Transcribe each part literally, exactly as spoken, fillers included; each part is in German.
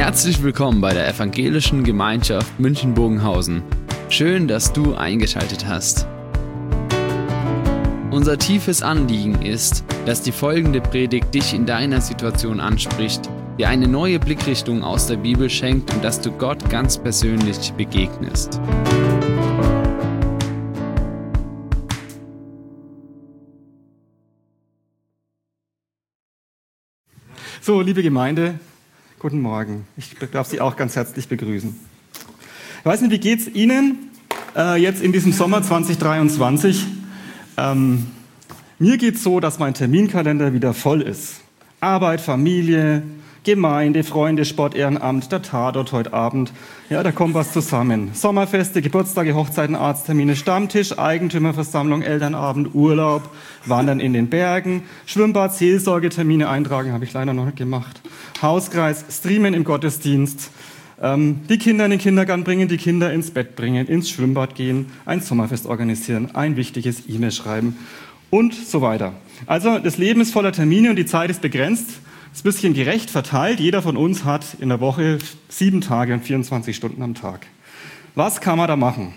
Herzlich willkommen bei der Evangelischen Gemeinschaft München-Bogenhausen. Schön, dass du eingeschaltet hast. Unser tiefes Anliegen ist, dass die folgende Predigt dich in deiner Situation anspricht, dir eine neue Blickrichtung aus der Bibel schenkt und dass du Gott ganz persönlich begegnest. So, liebe Gemeinde, guten Morgen. Ich darf Sie auch ganz herzlich begrüßen. Ich weiß nicht, wie geht es Ihnen äh, jetzt in diesem Sommer zwanzig dreiundzwanzig? Ähm, mir geht es so, dass mein Terminkalender wieder voll ist. Arbeit, Familie, Gemeinde, Freunde, Sport, Ehrenamt, der Tatort heute Abend. Ja, da kommt was zusammen. Sommerfeste, Geburtstage, Hochzeiten, Arzttermine, Stammtisch, Eigentümerversammlung, Elternabend, Urlaub, Wandern in den Bergen, Schwimmbad, Seelsorgetermine eintragen, habe ich leider noch nicht gemacht. Hauskreis, Streamen im Gottesdienst, ähm, die Kinder in den Kindergarten bringen, die Kinder ins Bett bringen, ins Schwimmbad gehen, ein Sommerfest organisieren, ein wichtiges E-Mail schreiben und so weiter. Also das Leben ist voller Termine und die Zeit ist begrenzt. Ist ein bisschen gerecht verteilt. Jeder von uns hat in der Woche sieben Tage und vierundzwanzig Stunden am Tag. Was kann man da machen?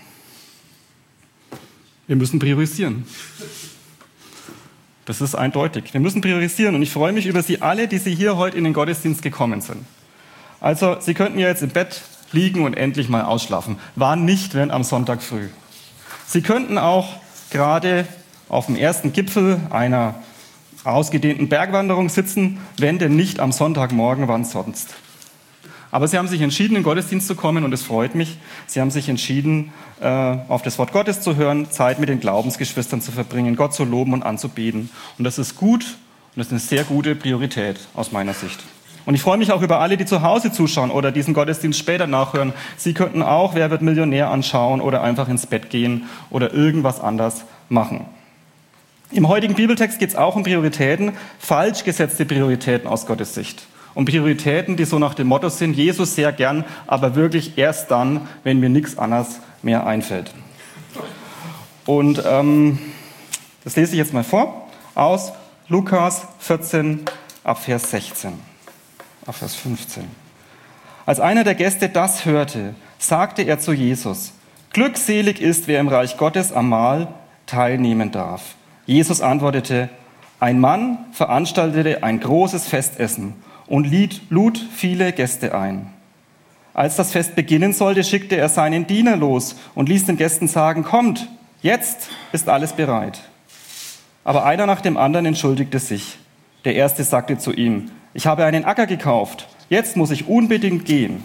Wir müssen priorisieren. Das ist eindeutig. Wir müssen priorisieren und ich freue mich über Sie alle, die Sie hier heute in den Gottesdienst gekommen sind. Also, Sie könnten ja jetzt im Bett liegen und endlich mal ausschlafen. War nicht, wenn am Sonntag früh. Sie könnten auch gerade auf dem ersten Gipfel einer ausgedehnten Bergwanderung sitzen, wenn denn nicht am Sonntagmorgen, wann sonst. Aber Sie haben sich entschieden, in den Gottesdienst zu kommen und es freut mich. Sie haben sich entschieden, auf das Wort Gottes zu hören, Zeit mit den Glaubensgeschwistern zu verbringen, Gott zu loben und anzubeten. Und das ist gut und das ist eine sehr gute Priorität aus meiner Sicht. Und ich freue mich auch über alle, die zu Hause zuschauen oder diesen Gottesdienst später nachhören. Sie könnten auch Wer wird Millionär anschauen oder einfach ins Bett gehen oder irgendwas anders machen. Im heutigen Bibeltext geht es auch um Prioritäten, falsch gesetzte Prioritäten aus Gottes Sicht. Um Prioritäten, die so nach dem Motto sind, Jesus sehr gern, aber wirklich erst dann, wenn mir nichts anderes mehr einfällt. Und ähm, das lese ich jetzt mal vor, aus Lukas vierzehn, ab Vers sechzehn, ab Vers fünfzehn. Als einer der Gäste das hörte, sagte er zu Jesus, glückselig ist, wer im Reich Gottes am Mahl teilnehmen darf. Jesus antwortete, ein Mann veranstaltete ein großes Festessen und lud viele Gäste ein. Als das Fest beginnen sollte, schickte er seinen Diener los und ließ den Gästen sagen, kommt, jetzt ist alles bereit. Aber einer nach dem anderen entschuldigte sich. Der erste sagte zu ihm, ich habe einen Acker gekauft, jetzt muss ich unbedingt gehen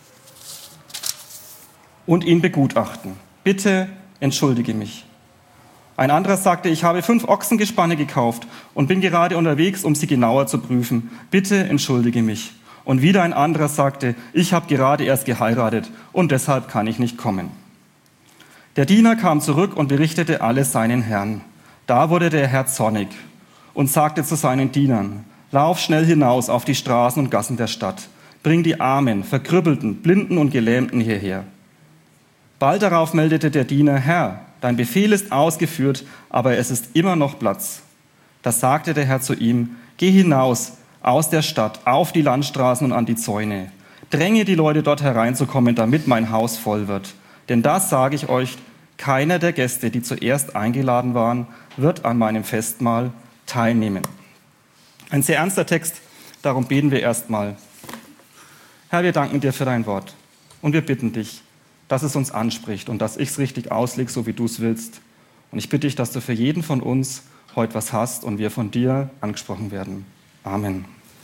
und ihn begutachten. Bitte entschuldige mich. Ein anderer sagte, ich habe fünf Ochsengespanne gekauft und bin gerade unterwegs, um sie genauer zu prüfen. Bitte entschuldige mich. Und wieder ein anderer sagte, ich habe gerade erst geheiratet und deshalb kann ich nicht kommen. Der Diener kam zurück und berichtete alles seinen Herrn. Da wurde der Herr zornig und sagte zu seinen Dienern, lauf schnell hinaus auf die Straßen und Gassen der Stadt. Bring die Armen, Verkrüppelten, Blinden und Gelähmten hierher. Bald darauf meldete der Diener, Herr, dein Befehl ist ausgeführt, aber es ist immer noch Platz. Da sagte der Herr zu ihm, geh hinaus aus der Stadt, auf die Landstraßen und an die Zäune. Dränge die Leute dort hereinzukommen, damit mein Haus voll wird. Denn das sage ich euch, keiner der Gäste, die zuerst eingeladen waren, wird an meinem Festmahl teilnehmen. Ein sehr ernster Text, darum beten wir erstmal. Herr, wir danken dir für dein Wort und wir bitten dich, dass es uns anspricht und dass ich es richtig auslege, so wie du es willst. Und ich bitte dich, dass du für jeden von uns heute was hast und wir von dir angesprochen werden. Amen.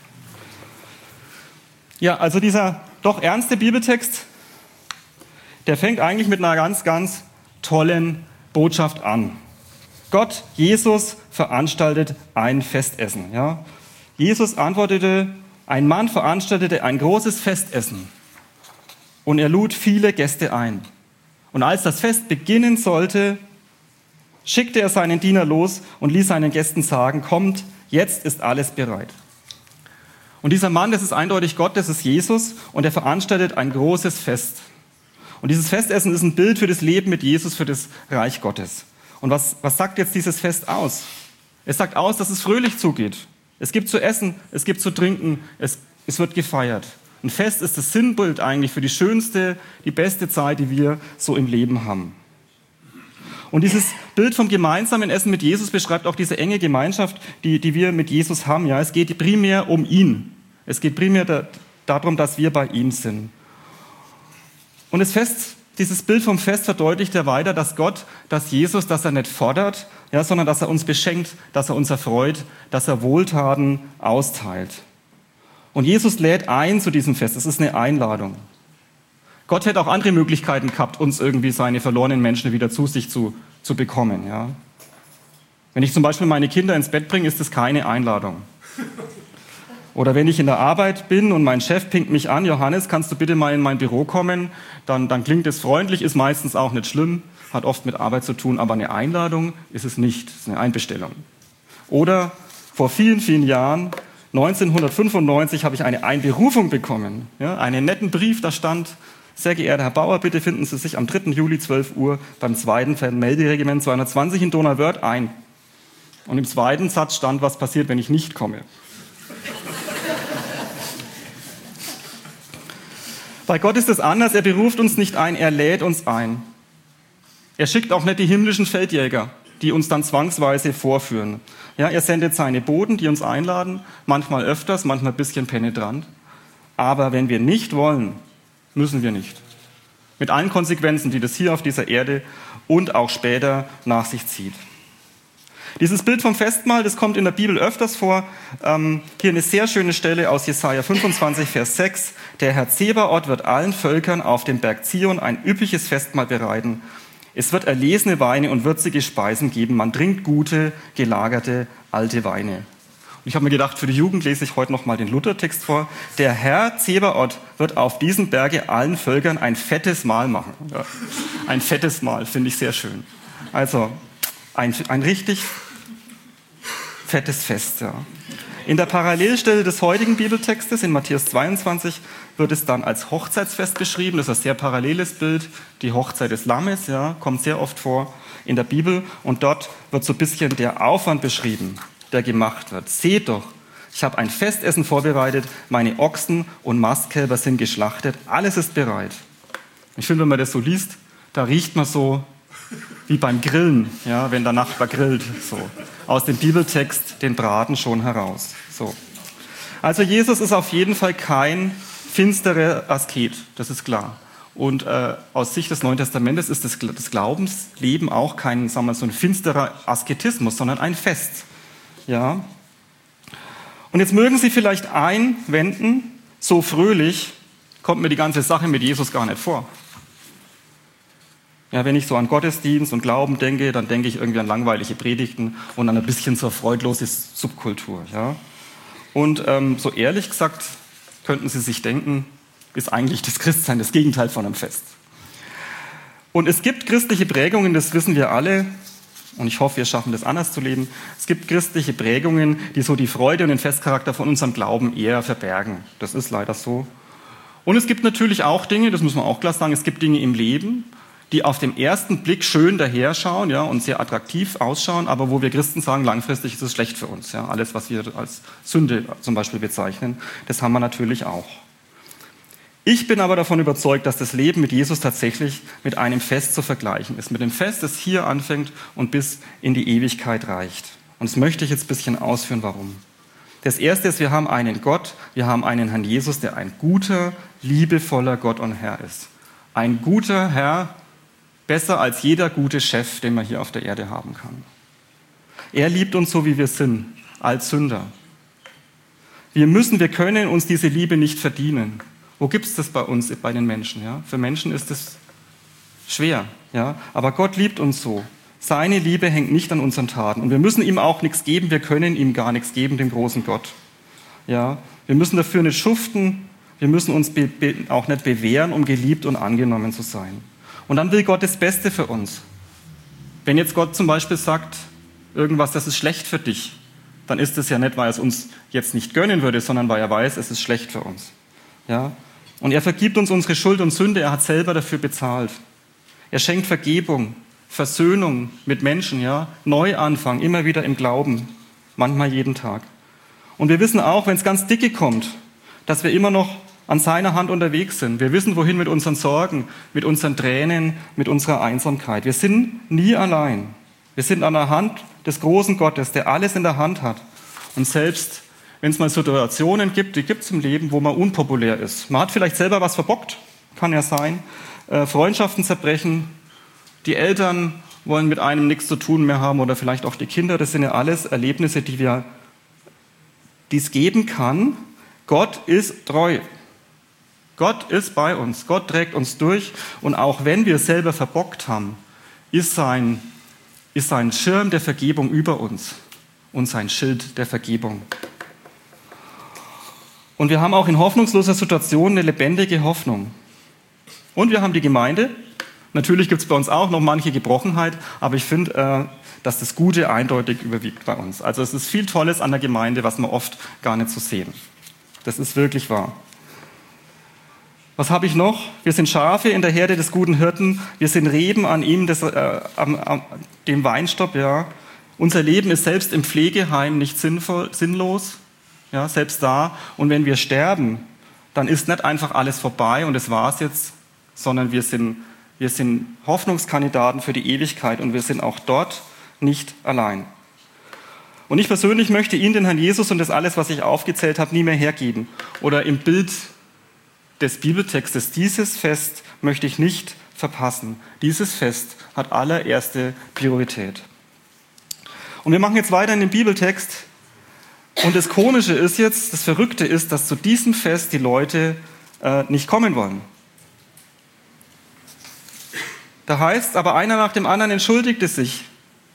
Ja, also dieser doch ernste Bibeltext, der fängt eigentlich mit einer ganz, ganz tollen Botschaft an. Gott, Jesus, veranstaltet ein Festessen. Ja? Jesus antwortete, ein Mann veranstaltete ein großes Festessen. Und er lud viele Gäste ein. Und als das Fest beginnen sollte, schickte er seinen Diener los und ließ seinen Gästen sagen, kommt, jetzt ist alles bereit. Und dieser Mann, das ist eindeutig Gott, das ist Jesus und er veranstaltet ein großes Fest. Und dieses Festessen ist ein Bild für das Leben mit Jesus, für das Reich Gottes. Und was, was sagt jetzt dieses Fest aus? Es sagt aus, dass es fröhlich zugeht. Es gibt zu essen, es gibt zu trinken, es, es wird gefeiert. Ein Fest ist das Sinnbild eigentlich für die schönste, die beste Zeit, die wir so im Leben haben. Und dieses Bild vom gemeinsamen Essen mit Jesus beschreibt auch diese enge Gemeinschaft, die, die wir mit Jesus haben. Ja, es geht primär um ihn. Es geht primär da, darum, dass wir bei ihm sind. Und das Fest, dieses Bild vom Fest verdeutlicht ja weiter, dass Gott, dass Jesus, dass er nicht fordert, ja, sondern dass er uns beschenkt, dass er uns erfreut, dass er Wohltaten austeilt. Und Jesus lädt ein zu diesem Fest. Es ist eine Einladung. Gott hätte auch andere Möglichkeiten gehabt, uns irgendwie seine verlorenen Menschen wieder zu sich zu, zu bekommen. Ja. Wenn ich zum Beispiel meine Kinder ins Bett bringe, ist das keine Einladung. Oder wenn ich in der Arbeit bin und mein Chef pinkt mich an, Johannes, kannst du bitte mal in mein Büro kommen? Dann, dann klingt es freundlich, ist meistens auch nicht schlimm, hat oft mit Arbeit zu tun, aber eine Einladung ist es nicht, es ist eine Einbestellung. Oder vor vielen, vielen Jahren, neunzehnhundertfünfundneunzig, habe ich eine Einberufung bekommen. Ja, einen netten Brief, da stand: Sehr geehrter Herr Bauer, bitte finden Sie sich am dritten Juli zwölf Uhr beim zweiten Feldmelderegiment zweihundertzwanzig in Donauwörth ein. Und im zweiten Satz stand, was passiert, wenn ich nicht komme. Bei Gott ist es anders, er beruft uns nicht ein, er lädt uns ein. Er schickt auch nicht die himmlischen Feldjäger, die uns dann zwangsweise vorführen. Ja, er sendet seine Boten, die uns einladen, manchmal öfters, manchmal ein bisschen penetrant. Aber wenn wir nicht wollen, müssen wir nicht. Mit allen Konsequenzen, die das hier auf dieser Erde und auch später nach sich zieht. Dieses Bild vom Festmahl, das kommt in der Bibel öfters vor. Ähm, hier eine sehr schöne Stelle aus Jesaja fünfundzwanzig, Vers sechs. Der Herr Zebaoth wird allen Völkern auf dem Berg Zion ein üppiges Festmahl bereiten. Es wird erlesene Weine und würzige Speisen geben. Man trinkt gute, gelagerte, alte Weine. Und ich habe mir gedacht, für die Jugend lese ich heute noch mal den Luthertext vor. Der Herr Zebaoth wird auf diesem Berge allen Völkern ein fettes Mahl machen. Ja, ein fettes Mahl, finde ich sehr schön. Also ein, ein richtig fettes Fest. Ja. In der Parallelstelle des heutigen Bibeltextes, in Matthäus zweiundzwanzig, wird es dann als Hochzeitsfest beschrieben. Das ist ein sehr paralleles Bild. Die Hochzeit des Lammes, ja, kommt sehr oft vor in der Bibel. Und dort wird so ein bisschen der Aufwand beschrieben, der gemacht wird. Seht doch, ich habe ein Festessen vorbereitet, meine Ochsen und Mastkälber sind geschlachtet, alles ist bereit. Ich finde, wenn man das so liest, da riecht man so wie beim Grillen, ja, wenn der Nachbar grillt, so. Aus dem Bibeltext den Braten schon heraus. So. Also Jesus ist auf jeden Fall kein finsterer Asket, das ist klar. Und äh, aus Sicht des Neuen Testamentes ist das, das Glaubensleben auch kein, sagen wir, so ein finsterer Asketismus, sondern ein Fest. Ja. Und jetzt mögen Sie vielleicht einwenden, so fröhlich kommt mir die ganze Sache mit Jesus gar nicht vor. Ja, wenn ich so an Gottesdienst und Glauben denke, dann denke ich irgendwie an langweilige Predigten und an ein bisschen so freudlose Subkultur. Ja. Und ähm, so ehrlich gesagt könnten Sie sich denken, ist eigentlich das Christsein das Gegenteil von einem Fest. Und es gibt christliche Prägungen, das wissen wir alle, und ich hoffe, wir schaffen das anders zu leben. Es gibt christliche Prägungen, die so die Freude und den Festcharakter von unserem Glauben eher verbergen. Das ist leider so. Und es gibt natürlich auch Dinge, das muss man auch klar sagen, es gibt Dinge im Leben, die auf den ersten Blick schön daherschauen, ja, und sehr attraktiv ausschauen, aber wo wir Christen sagen, langfristig ist es schlecht für uns. Ja. Alles, was wir als Sünde zum Beispiel bezeichnen, das haben wir natürlich auch. Ich bin aber davon überzeugt, dass das Leben mit Jesus tatsächlich mit einem Fest zu vergleichen ist. Mit dem Fest, das hier anfängt und bis in die Ewigkeit reicht. Und das möchte ich jetzt ein bisschen ausführen, warum. Das Erste ist, wir haben einen Gott, wir haben einen Herrn Jesus, der ein guter, liebevoller Gott und Herr ist. Ein guter Herr, besser als jeder gute Chef, den man hier auf der Erde haben kann. Er liebt uns so, wie wir sind, als Sünder. Wir müssen, wir können uns diese Liebe nicht verdienen. Wo gibt es das bei uns, bei den Menschen? Ja? Für Menschen ist es schwer. Ja? Aber Gott liebt uns so. Seine Liebe hängt nicht an unseren Taten. Und wir müssen ihm auch nichts geben, wir können ihm gar nichts geben, dem großen Gott. Ja? Wir müssen dafür nicht schuften, wir müssen uns be- be- auch nicht bewähren, um geliebt und angenommen zu sein. Und dann will Gott das Beste für uns. Wenn jetzt Gott zum Beispiel sagt, irgendwas, das ist schlecht für dich, dann ist es ja nicht, weil er es uns jetzt nicht gönnen würde, sondern weil er weiß, es ist schlecht für uns. Ja? Und er vergibt uns unsere Schuld und Sünde, er hat selber dafür bezahlt. Er schenkt Vergebung, Versöhnung mit Menschen, ja? Neuanfang, immer wieder im Glauben, manchmal jeden Tag. Und wir wissen auch, wenn es ganz dicke kommt, dass wir immer noch an seiner Hand unterwegs sind. Wir wissen, wohin mit unseren Sorgen, mit unseren Tränen, mit unserer Einsamkeit. Wir sind nie allein. Wir sind an der Hand des großen Gottes, der alles in der Hand hat. Und selbst wenn es mal Situationen gibt, die gibt es im Leben, wo man unpopulär ist. Man hat vielleicht selber was verbockt, kann ja sein. Äh, Freundschaften zerbrechen, die Eltern wollen mit einem nichts zu tun mehr haben oder vielleicht auch die Kinder. Das sind ja alles Erlebnisse, die wir, die es geben kann. Gott ist treu. Gott ist bei uns. Gott trägt uns durch. Und auch wenn wir selber verbockt haben, ist sein, ist sein Schirm der Vergebung über uns und sein Schild der Vergebung. Und wir haben auch in hoffnungsloser Situation eine lebendige Hoffnung. Und wir haben die Gemeinde. Natürlich gibt es bei uns auch noch manche Gebrochenheit, aber ich finde, äh, dass das Gute eindeutig überwiegt bei uns. Also es ist viel Tolles an der Gemeinde, was wir oft gar nicht so sehen. Das ist wirklich wahr. Was habe ich noch? Wir sind Schafe in der Herde des guten Hirten. Wir sind Reben an ihm, des, äh, am, am, dem Weinstock. Ja. Unser Leben ist selbst im Pflegeheim nicht sinnvoll, sinnlos. Ja, selbst da. Und wenn wir sterben, dann ist nicht einfach alles vorbei und das war's jetzt, sondern wir sind, wir sind Hoffnungskandidaten für die Ewigkeit und wir sind auch dort nicht allein. Und ich persönlich möchte Ihnen, den Herrn Jesus und das alles, was ich aufgezählt habe, nie mehr hergeben. Oder im Bild des Bibeltextes, dieses Fest möchte ich nicht verpassen. Dieses Fest hat allererste Priorität. Und wir machen jetzt weiter in den Bibeltext. Und das Komische ist jetzt, das Verrückte ist, dass zu diesem Fest die Leute äh, nicht kommen wollen. Da heißt, aber einer nach dem anderen entschuldigte sich.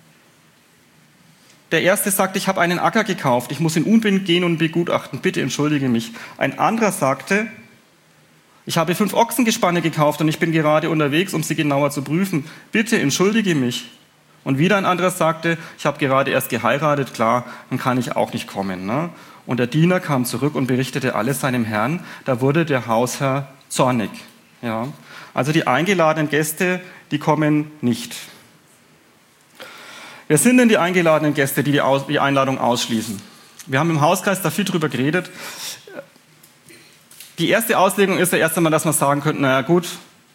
Der erste sagte, ich habe einen Acker gekauft, ich muss in Unbind gehen und begutachten, bitte entschuldige mich. Ein anderer sagte, ich habe fünf Ochsengespanne gekauft und ich bin gerade unterwegs, um sie genauer zu prüfen, bitte entschuldige mich. Und wieder ein anderer sagte, ich habe gerade erst geheiratet, klar, dann kann ich auch nicht kommen. Ne? Und der Diener kam zurück und berichtete alles seinem Herrn. Da wurde der Hausherr zornig. Ja? Also die eingeladenen Gäste, die kommen nicht. Wer sind denn die eingeladenen Gäste, die die, Aus- die Einladung ausschließen? Wir haben im Hauskreis da viel drüber geredet. Die erste Auslegung ist ja erst einmal, dass man sagen könnte, naja gut,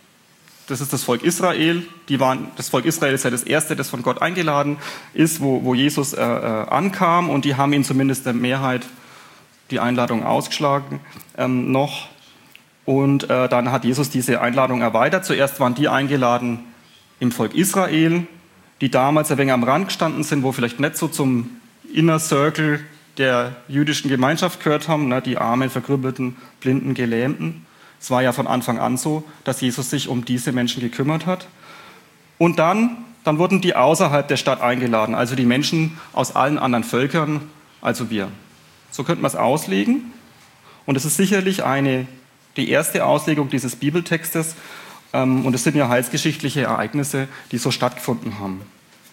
das ist das Volk Israel. Die waren, das Volk Israel ist ja das erste, das von Gott eingeladen ist, wo, wo Jesus äh, äh, ankam. Und die haben ihn zumindest der Mehrheit die Einladung ausgeschlagen ähm, noch. Und äh, dann hat Jesus diese Einladung erweitert. Zuerst waren die eingeladen im Volk Israel, die damals ein wenig am Rand gestanden sind, wo vielleicht nicht so zum Inner Circle der jüdischen Gemeinschaft gehört haben, ne, die Armen, Verkrüppelten, Blinden, Gelähmten. Es war ja von Anfang an so, dass Jesus sich um diese Menschen gekümmert hat. Und dann, dann wurden die außerhalb der Stadt eingeladen, also die Menschen aus allen anderen Völkern, also wir. So könnte man es auslegen. Und es ist sicherlich eine, die erste Auslegung dieses Bibeltextes. Und es sind ja heilsgeschichtliche Ereignisse, die so stattgefunden haben.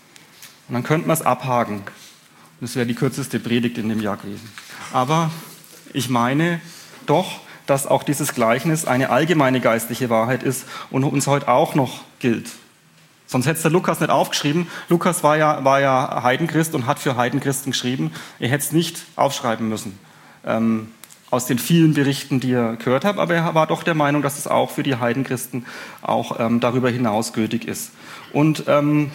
Und dann könnte man es abhaken. Das wäre die kürzeste Predigt in dem Jahr gewesen. Aber ich meine doch, dass auch dieses Gleichnis eine allgemeine geistliche Wahrheit ist und uns heute auch noch gilt. Sonst hätte es der Lukas nicht aufgeschrieben. Lukas war ja, war ja Heidenchrist und hat für Heidenchristen geschrieben. Er hätte es nicht aufschreiben müssen, ähm, aus den vielen Berichten, die er gehört hat. Aber er war doch der Meinung, dass es auch für die Heidenchristen auch ähm, darüber hinaus gültig ist. Und ähm,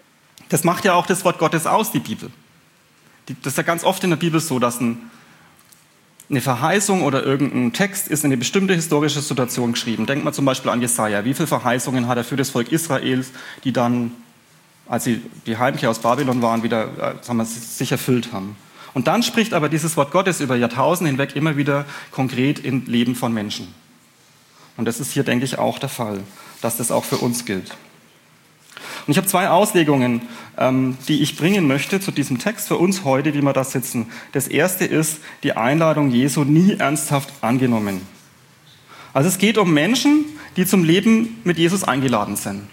das macht ja auch das Wort Gottes aus, die Bibel. Die, das ist ja ganz oft in der Bibel so, dass ein Eine Verheißung oder irgendein Text ist in eine bestimmte historische Situation geschrieben. Denkt mal zum Beispiel an Jesaja. Wie viele Verheißungen hat er für das Volk Israels, die dann, als sie die Heimkehr aus Babylon waren, wieder sagen wir, sich erfüllt haben. Und dann spricht aber dieses Wort Gottes über Jahrtausende hinweg immer wieder konkret im Leben von Menschen. Und das ist hier, denke ich, auch der Fall, dass das auch für uns gilt. Und ich habe zwei Auslegungen, ähm, die ich bringen möchte zu diesem Text für uns heute, wie wir da sitzen. Das erste ist die Einladung Jesu nie ernsthaft angenommen. Also es geht um Menschen, die zum Leben mit Jesus eingeladen sind.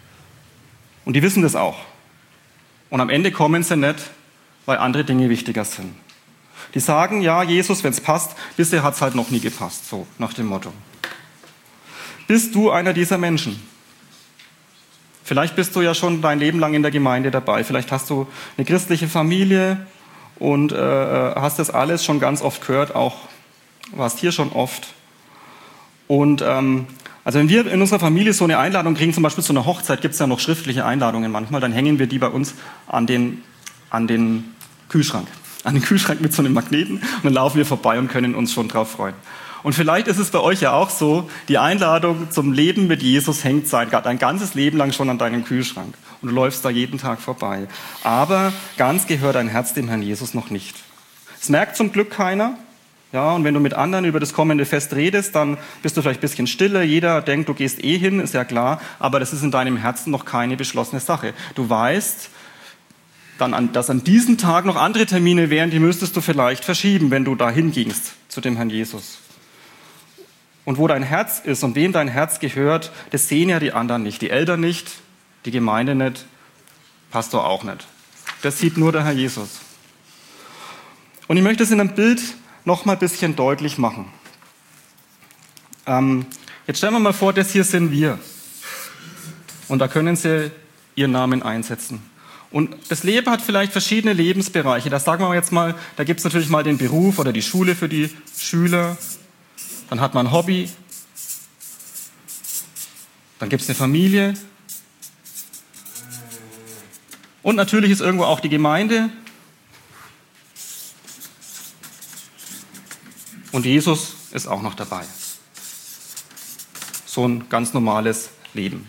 Und die wissen das auch. Und am Ende kommen sie nicht, weil andere Dinge wichtiger sind. Die sagen, ja, Jesus, wenn es passt, bisher hat es halt noch nie gepasst, so nach dem Motto. Bist du einer dieser Menschen? Vielleicht bist du ja schon dein Leben lang in der Gemeinde dabei. Vielleicht hast du eine christliche Familie und äh, hast das alles schon ganz oft gehört, auch warst hier schon oft. Und ähm, also wenn wir in unserer Familie so eine Einladung kriegen, zum Beispiel zu einer Hochzeit, gibt es ja noch schriftliche Einladungen manchmal, dann hängen wir die bei uns an den, an den Kühlschrank. An den Kühlschrank mit so einem Magneten und dann laufen wir vorbei und können uns schon drauf freuen. Und vielleicht ist es bei euch ja auch so, die Einladung zum Leben mit Jesus hängt sein, dein ganzes Leben lang schon an deinem Kühlschrank. Und du läufst da jeden Tag vorbei. Aber ganz gehört dein Herz dem Herrn Jesus noch nicht. Es merkt zum Glück keiner. Ja, und wenn du mit anderen über das kommende Fest redest, dann bist du vielleicht ein bisschen stiller. Jeder denkt, du gehst eh hin, ist ja klar. Aber das ist in deinem Herzen noch keine beschlossene Sache. Du weißt, dann an, dass an diesem Tag noch andere Termine wären, die müsstest du vielleicht verschieben, wenn du dahin gingst zu dem Herrn Jesus. Und wo dein Herz ist und wem dein Herz gehört, das sehen ja die anderen nicht. Die Eltern nicht, die Gemeinde nicht, Pastor auch nicht. Das sieht nur der Herr Jesus. Und ich möchte es in einem Bild noch mal ein bisschen deutlich machen. Ähm, jetzt stellen wir mal vor, das hier sind wir. Und da können Sie Ihren Namen einsetzen. Und das Leben hat vielleicht verschiedene Lebensbereiche. Da sagen wir jetzt mal, da gibt es natürlich mal den Beruf oder die Schule für die Schüler. Dann hat man ein Hobby. Dann gibt es eine Familie. Und natürlich ist irgendwo auch die Gemeinde. Und Jesus ist auch noch dabei. So ein ganz normales Leben.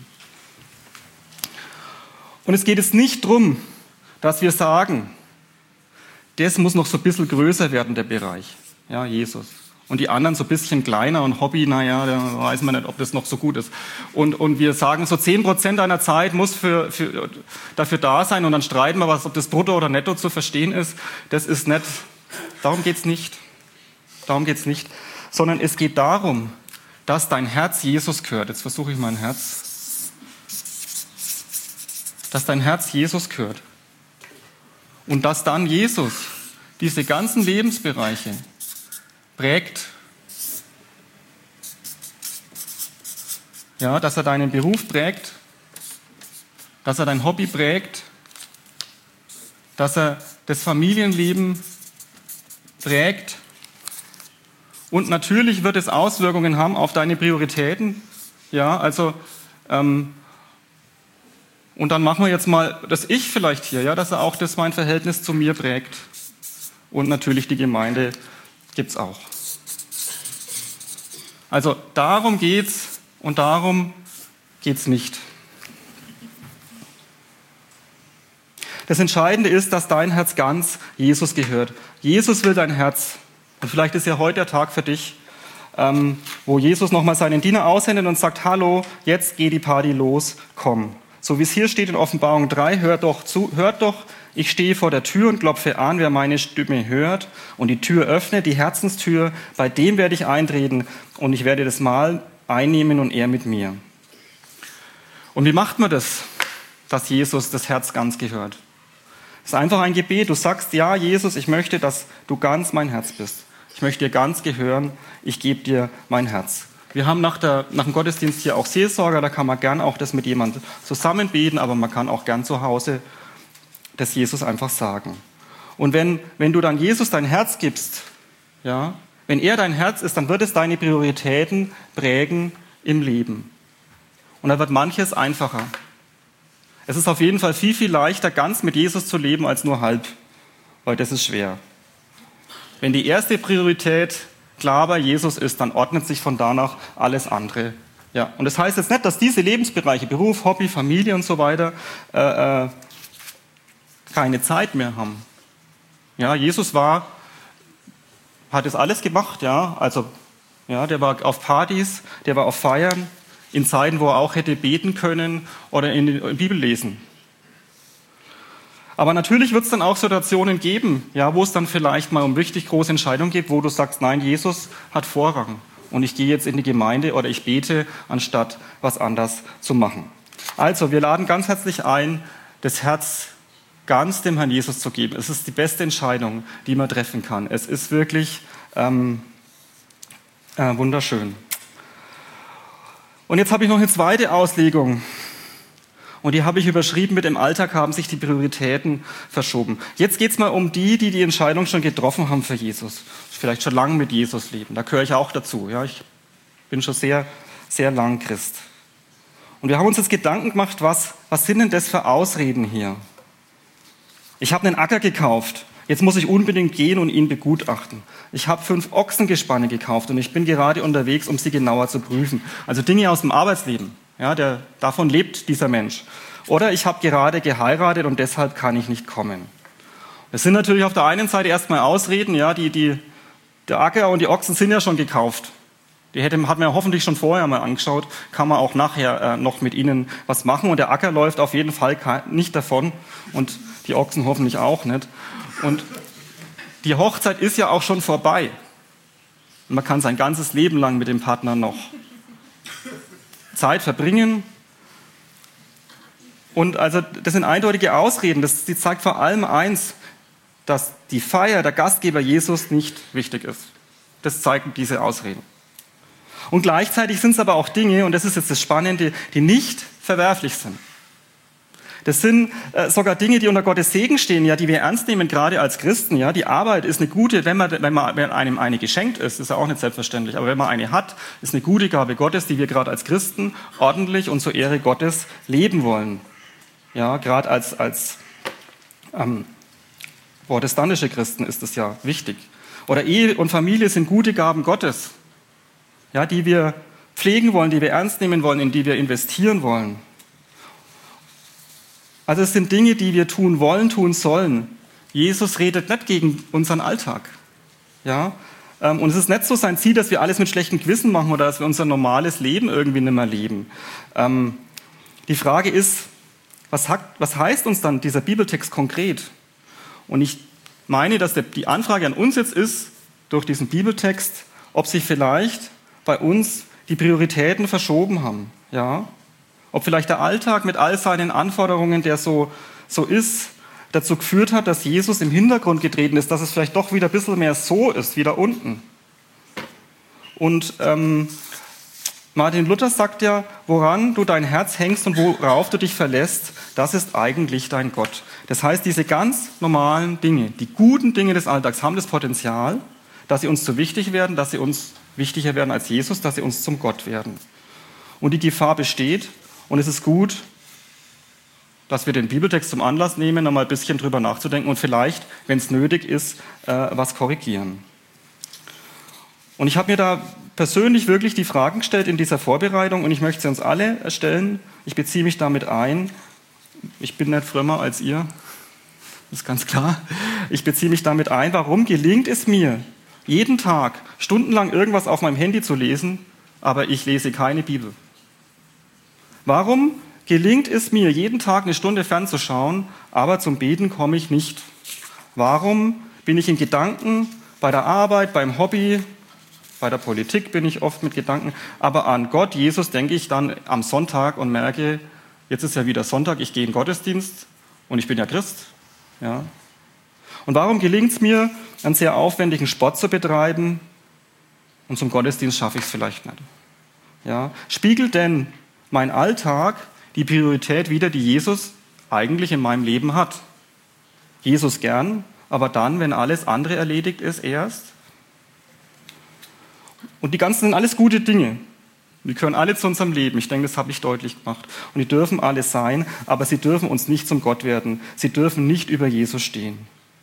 Und es geht jetzt nicht darum, dass wir sagen, das muss noch so ein bisschen größer werden, der Bereich. Ja, Jesus. Und die anderen so ein bisschen kleiner und Hobby, naja, da weiß man nicht, ob das noch so gut ist. Und, und wir sagen, so zehn Prozent deiner Zeit muss für, für, dafür da sein und dann streiten wir, was, ob das brutto oder netto zu verstehen ist. Das ist nicht, darum geht's nicht. Darum geht's nicht. Sondern es geht darum, dass dein Herz Jesus gehört. Jetzt versuche ich mein Herz. Dass dein Herz Jesus gehört. Und dass dann Jesus diese ganzen Lebensbereiche prägt. Ja, dass er deinen Beruf prägt, dass er dein Hobby prägt, dass er das Familienleben prägt. Und natürlich wird es Auswirkungen haben auf deine Prioritäten. Ja, also ähm, und dann machen wir jetzt mal das Ich vielleicht hier, ja, dass er auch das mein Verhältnis zu mir prägt. Und natürlich die Gemeinde gibt es auch. Also darum geht's und darum geht's nicht. Das Entscheidende ist, dass dein Herz ganz Jesus gehört. Jesus will dein Herz. Und vielleicht ist ja heute der Tag für dich, ähm, wo Jesus nochmal seinen Diener aussendet und sagt, hallo, jetzt geht die Party los, komm. So wie es hier steht in Offenbarung drei, hört doch zu, hört doch, ich stehe vor der Tür und klopfe an, wer meine Stimme hört und die Tür öffnet, die Herzenstür, bei dem werde ich eintreten und ich werde das Mahl einnehmen und er mit mir. Und wie macht man das, dass Jesus das Herz ganz gehört? Es ist einfach ein Gebet. Du sagst, ja, Jesus, ich möchte, dass du ganz mein Herz bist. Ich möchte dir ganz gehören. Ich gebe dir mein Herz. Wir haben nach, der, nach dem Gottesdienst hier auch Seelsorger. Da kann man gern auch das mit jemandem zusammen beten, aber man kann auch gern zu Hause das Jesus einfach sagen. Und wenn, wenn du dann Jesus dein Herz gibst, ja, wenn er dein Herz ist, dann wird es deine Prioritäten prägen im Leben. Und dann wird manches einfacher. Es ist auf jeden Fall viel, viel leichter, ganz mit Jesus zu leben, als nur halb, weil das ist schwer. Wenn die erste Priorität klar bei Jesus ist, dann ordnet sich von danach alles andere. Ja, und das heißt jetzt nicht, dass diese Lebensbereiche, Beruf, Hobby, Familie und so weiter, äh, äh, keine Zeit mehr haben. Ja, Jesus war, hat das alles gemacht, ja, also, ja, der war auf Partys, der war auf Feiern, in Zeiten, wo er auch hätte beten können oder in die Bibel lesen. Aber natürlich wird es dann auch Situationen geben, ja, wo es dann vielleicht mal um richtig große Entscheidungen geht, wo du sagst, nein, Jesus hat Vorrang und ich gehe jetzt in die Gemeinde oder ich bete, anstatt was anders zu machen. Also, wir laden ganz herzlich ein, das Herz ganz dem Herrn Jesus zu geben. Es ist die beste Entscheidung, die man treffen kann. Es ist wirklich ähm, äh, wunderschön. Und jetzt habe ich noch eine zweite Auslegung. Und die habe ich überschrieben mit: Im Alltag haben sich die Prioritäten verschoben. Jetzt geht es mal um die, die die Entscheidung schon getroffen haben für Jesus. Vielleicht schon lange mit Jesus leben. Da gehöre ich auch dazu. Ja, ich bin schon sehr, sehr lang Christ. Und wir haben uns jetzt Gedanken gemacht, was, was sind denn das für Ausreden hier? Ich habe einen Acker gekauft, jetzt muss ich unbedingt gehen und ihn begutachten. Ich habe fünf Ochsengespanne gekauft und ich bin gerade unterwegs, um sie genauer zu prüfen. Also Dinge aus dem Arbeitsleben, ja, der, davon lebt dieser Mensch. Oder ich habe gerade geheiratet und deshalb kann ich nicht kommen. Das sind natürlich auf der einen Seite erstmal Ausreden, ja, die, die, der Acker und die Ochsen sind ja schon gekauft. Die hätte, hat man ja hoffentlich schon vorher mal angeschaut, kann man auch nachher äh, noch mit ihnen was machen. Und der Acker läuft auf jeden Fall nicht davon und die Ochsen hoffentlich auch nicht. Und die Hochzeit ist ja auch schon vorbei. Und man kann sein ganzes Leben lang mit dem Partner noch Zeit verbringen. Und also das sind eindeutige Ausreden. Das, die zeigt vor allem eins, dass die Feier der Gastgeber Jesus nicht wichtig ist. Das zeigen diese Ausreden. Und gleichzeitig sind es aber auch Dinge, und das ist jetzt das Spannende, die nicht verwerflich sind. Das sind äh, sogar Dinge, die unter Gottes Segen stehen, ja, die wir ernst nehmen, gerade als Christen. Ja, die Arbeit ist eine gute, wenn man, wenn man wenn einem eine geschenkt ist, ist ja auch nicht selbstverständlich. Aber wenn man eine hat, ist eine gute Gabe Gottes, die wir gerade als Christen ordentlich und zur Ehre Gottes leben wollen. Ja, gerade als als ähm, protestantische Christen ist das ja wichtig. Oder Ehe und Familie sind gute Gaben Gottes, ja, die wir pflegen wollen, die wir ernst nehmen wollen, in die wir investieren wollen. Also es sind Dinge, die wir tun wollen, tun sollen. Jesus redet nicht gegen unseren Alltag. Ja? Und es ist nicht so sein Ziel, dass wir alles mit schlechtem Gewissen machen oder dass wir unser normales Leben irgendwie nicht mehr leben. Die Frage ist, was heißt uns dann dieser Bibeltext konkret? Und ich meine, dass die Anfrage an uns jetzt ist, durch diesen Bibeltext, ob sich vielleicht bei uns die Prioritäten verschoben haben. Ja? Ob vielleicht der Alltag mit all seinen Anforderungen, der so, so ist, dazu geführt hat, dass Jesus im Hintergrund getreten ist, dass es vielleicht doch wieder ein bisschen mehr so ist, wie da unten. Und ähm, Martin Luther sagt ja, woran du dein Herz hängst und worauf du dich verlässt, das ist eigentlich dein Gott. Das heißt, diese ganz normalen Dinge, die guten Dinge des Alltags haben das Potenzial, dass sie uns zu wichtig werden, dass sie uns wichtiger werden als Jesus, dass sie uns zum Gott werden. Und die Gefahr besteht, und es ist gut, dass wir den Bibeltext zum Anlass nehmen, noch mal ein bisschen drüber nachzudenken und vielleicht, wenn es nötig ist, äh, was korrigieren. Und ich habe mir da persönlich wirklich die Fragen gestellt in dieser Vorbereitung und ich möchte sie uns alle stellen. Ich beziehe mich damit ein. Ich bin nicht frömmer als ihr, das ist ganz klar. Ich beziehe mich damit ein, warum gelingt es mir, jeden Tag stundenlang irgendwas auf meinem Handy zu lesen, aber ich lese keine Bibel? Warum gelingt es mir, jeden Tag eine Stunde fernzuschauen, aber zum Beten komme ich nicht? Warum bin ich in Gedanken bei der Arbeit, beim Hobby, bei der Politik bin ich oft mit Gedanken, aber an Gott, Jesus, denke ich dann am Sonntag und merke, jetzt ist ja wieder Sonntag, ich gehe in den Gottesdienst und ich bin ja Christ. Ja. Und warum gelingt es mir, einen sehr aufwendigen Sport zu betreiben und zum Gottesdienst schaffe ich es vielleicht nicht? Ja. Spiegelt denn mein Alltag die Priorität wider, die Jesus eigentlich in meinem Leben hat? Jesus gern, aber dann, wenn alles andere erledigt ist, erst? Und die ganzen sind alles gute Dinge. Die gehören alle zu unserem Leben. Ich denke, das habe ich deutlich gemacht. Und die dürfen alle sein, aber sie dürfen uns nicht zum Gott werden. Sie dürfen nicht über Jesus stehen.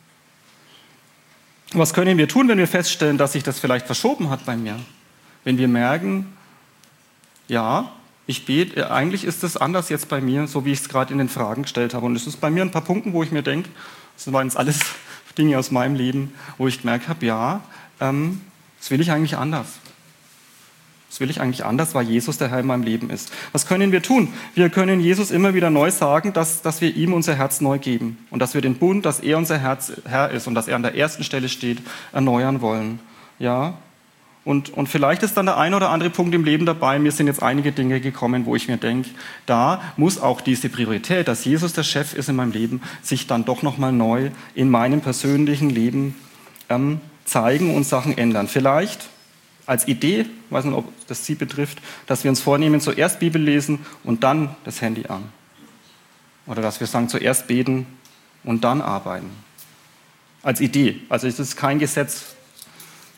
Was können wir tun, wenn wir feststellen, dass sich das vielleicht verschoben hat bei mir? Wenn wir merken, ja, ich bete, eigentlich ist es anders jetzt bei mir, so wie ich es gerade in den Fragen gestellt habe. Und es ist bei mir ein paar Punkte, wo ich mir denke, das waren jetzt alles Dinge aus meinem Leben, wo ich gemerkt habe, ja, ähm, das will ich eigentlich anders. Das will ich eigentlich anders, weil Jesus der Herr in meinem Leben ist. Was können wir tun? Wir können Jesus immer wieder neu sagen, dass, dass wir ihm unser Herz neu geben und dass wir den Bund, dass er unser Herz, Herr ist und dass er an der ersten Stelle steht, erneuern wollen. Ja? Und, und vielleicht ist dann der ein oder andere Punkt im Leben dabei. Mir sind jetzt einige Dinge gekommen, wo ich mir denke, da muss auch diese Priorität, dass Jesus der Chef ist in meinem Leben, sich dann doch nochmal neu in meinem persönlichen Leben ähm, zeigen und Sachen ändern. Vielleicht als Idee, ich weiß nicht, ob das Sie betrifft, dass wir uns vornehmen, zuerst Bibel lesen und dann das Handy an. Oder dass wir sagen, zuerst beten und dann arbeiten. Als Idee. Also es ist kein Gesetz.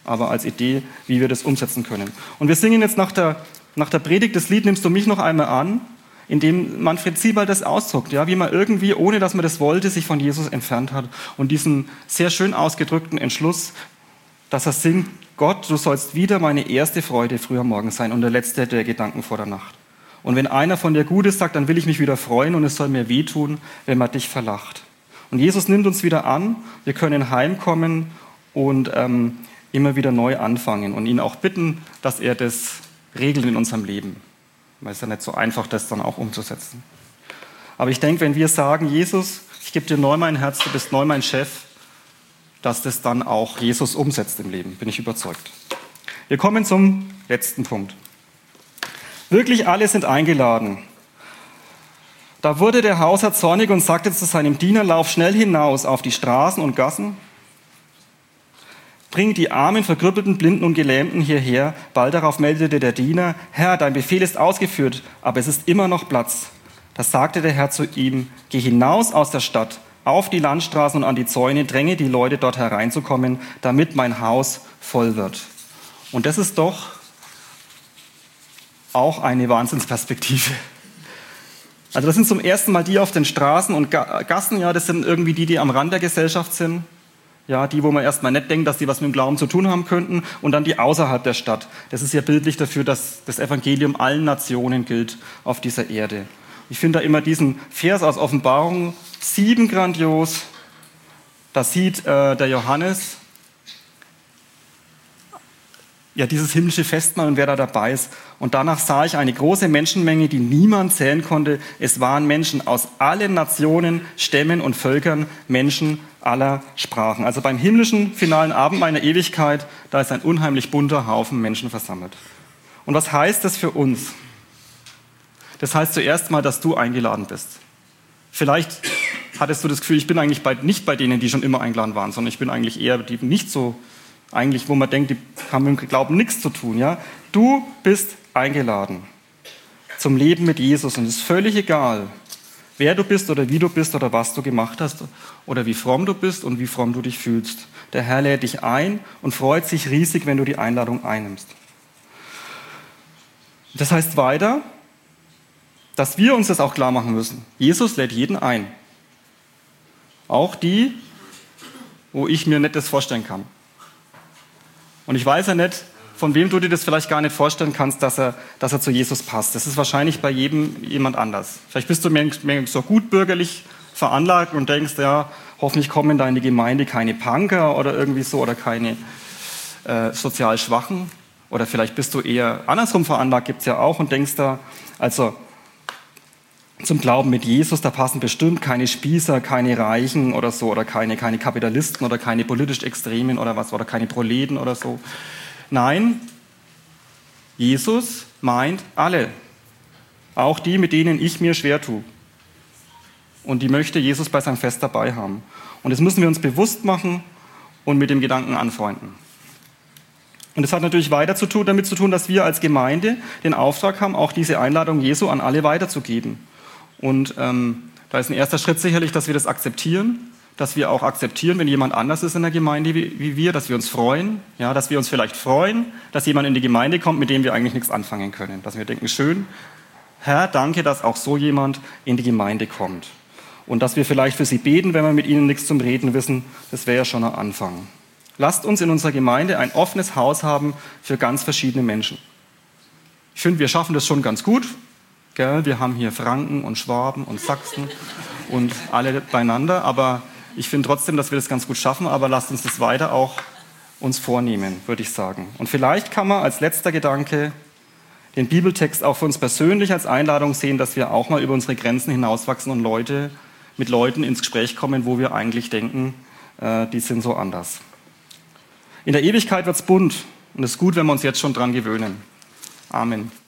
aber als Idee, wie wir das umsetzen können. Und wir singen jetzt nach der, nach der Predigt das Lied Nimmst du mich noch einmal an, in dem Manfred Siebald das ausdrückt, ja, wie man irgendwie, ohne dass man das wollte, sich von Jesus entfernt hat und diesen sehr schön ausgedrückten Entschluss, dass er singt, Gott, du sollst wieder meine erste Freude früh am Morgen sein und der letzte der Gedanken vor der Nacht. Und wenn einer von dir Gutes sagt, dann will ich mich wieder freuen und es soll mir wehtun, wenn man dich verlacht. Und Jesus nimmt uns wieder an, wir können heimkommen und ähm, immer wieder neu anfangen und ihn auch bitten, dass er das regelt in unserem Leben. Weil es ja nicht so einfach, das dann auch umzusetzen. Aber ich denke, wenn wir sagen, Jesus, ich gebe dir neu mein Herz, du bist neu mein Chef, dass das dann auch Jesus umsetzt im Leben, bin ich überzeugt. Wir kommen zum letzten Punkt. Wirklich alle sind eingeladen. Da wurde der Hausherr zornig und sagte zu seinem Diener, lauf schnell hinaus auf die Straßen und Gassen, bring die Armen, Verkrüppelten, Blinden und Gelähmten hierher. Bald darauf meldete der Diener, Herr, dein Befehl ist ausgeführt, aber es ist immer noch Platz. Da sagte der Herr zu ihm, geh hinaus aus der Stadt, auf die Landstraßen und an die Zäune, dränge die Leute dort hereinzukommen, damit mein Haus voll wird. Und das ist doch auch eine Wahnsinnsperspektive. Also das sind zum ersten Mal die auf den Straßen und Gassen, ja, das sind irgendwie die, die am Rand der Gesellschaft sind. Ja, die, wo man erstmal nicht denkt, dass die was mit dem Glauben zu tun haben könnten. Und dann die außerhalb der Stadt. Das ist ja bildlich dafür, dass das Evangelium allen Nationen gilt auf dieser Erde. Ich finde da immer diesen Vers aus Offenbarung sieben grandios. Da sieht äh, der Johannes ja dieses himmlische Festmahl und wer da dabei ist. Und danach sah ich eine große Menschenmenge, die niemand zählen konnte. Es waren Menschen aus allen Nationen, Stämmen und Völkern, Menschen aller Sprachen. Also beim himmlischen finalen Abend meiner Ewigkeit, da ist ein unheimlich bunter Haufen Menschen versammelt. Und was heißt das für uns? Das heißt zuerst mal, dass du eingeladen bist. Vielleicht hattest du das Gefühl, ich bin eigentlich bei, nicht bei denen, die schon immer eingeladen waren, sondern ich bin eigentlich eher die nicht so, eigentlich, wo man denkt, die haben mit dem Glauben nichts zu tun. Ja? Du bist eingeladen zum Leben mit Jesus und es ist völlig egal, wer du bist oder wie du bist oder was du gemacht hast oder wie fromm du bist und wie fromm du dich fühlst. Der Herr lädt dich ein und freut sich riesig, wenn du die Einladung einnimmst. Das heißt weiter, dass wir uns das auch klar machen müssen. Jesus lädt jeden ein. Auch die, wo ich mir nicht das vorstellen kann. Und ich weiß ja nicht, von wem du dir das vielleicht gar nicht vorstellen kannst, dass er, dass er zu Jesus passt. Das ist wahrscheinlich bei jedem jemand anders. Vielleicht bist du mehr, mehr so gut bürgerlich veranlagt und denkst, ja, hoffentlich kommen da in die Gemeinde keine Punker oder irgendwie so oder keine äh, sozial Schwachen. Oder vielleicht bist du eher andersrum veranlagt, gibt es ja auch, und denkst da, also zum Glauben mit Jesus, da passen bestimmt keine Spießer, keine Reichen oder so, oder keine, keine Kapitalisten oder keine politisch Extremen oder was, oder keine Proleten oder so. Nein, Jesus meint alle. Auch die, mit denen ich mir schwer tue. Und die möchte Jesus bei seinem Fest dabei haben. Und das müssen wir uns bewusst machen und mit dem Gedanken anfreunden. Und das hat natürlich weiter zu tun, damit zu tun, dass wir als Gemeinde den Auftrag haben, auch diese Einladung Jesu an alle weiterzugeben. Und ähm, da ist ein erster Schritt sicherlich, dass wir das akzeptieren, dass wir auch akzeptieren, wenn jemand anders ist in der Gemeinde wie, wie wir, dass wir uns freuen, ja, dass wir uns vielleicht freuen, dass jemand in die Gemeinde kommt, mit dem wir eigentlich nichts anfangen können. Dass wir denken, schön, Herr, danke, dass auch so jemand in die Gemeinde kommt. Und dass wir vielleicht für sie beten, wenn wir mit ihnen nichts zum Reden wissen, das wäre ja schon ein Anfang. Lasst uns in unserer Gemeinde ein offenes Haus haben für ganz verschiedene Menschen. Ich finde, wir schaffen das schon ganz gut. Gell? Wir haben hier Franken und Schwaben und Sachsen und alle beieinander. Aber ich finde trotzdem, dass wir das ganz gut schaffen. Aber lasst uns das weiter auch uns vornehmen, würde ich sagen. Und vielleicht kann man als letzter Gedanke den Bibeltext auch für uns persönlich als Einladung sehen, dass wir auch mal über unsere Grenzen hinauswachsen und Leute, mit Leuten ins Gespräch kommen, wo wir eigentlich denken, äh, die sind so anders. In der Ewigkeit wird es bunt und es ist gut, wenn wir uns jetzt schon dran gewöhnen. Amen.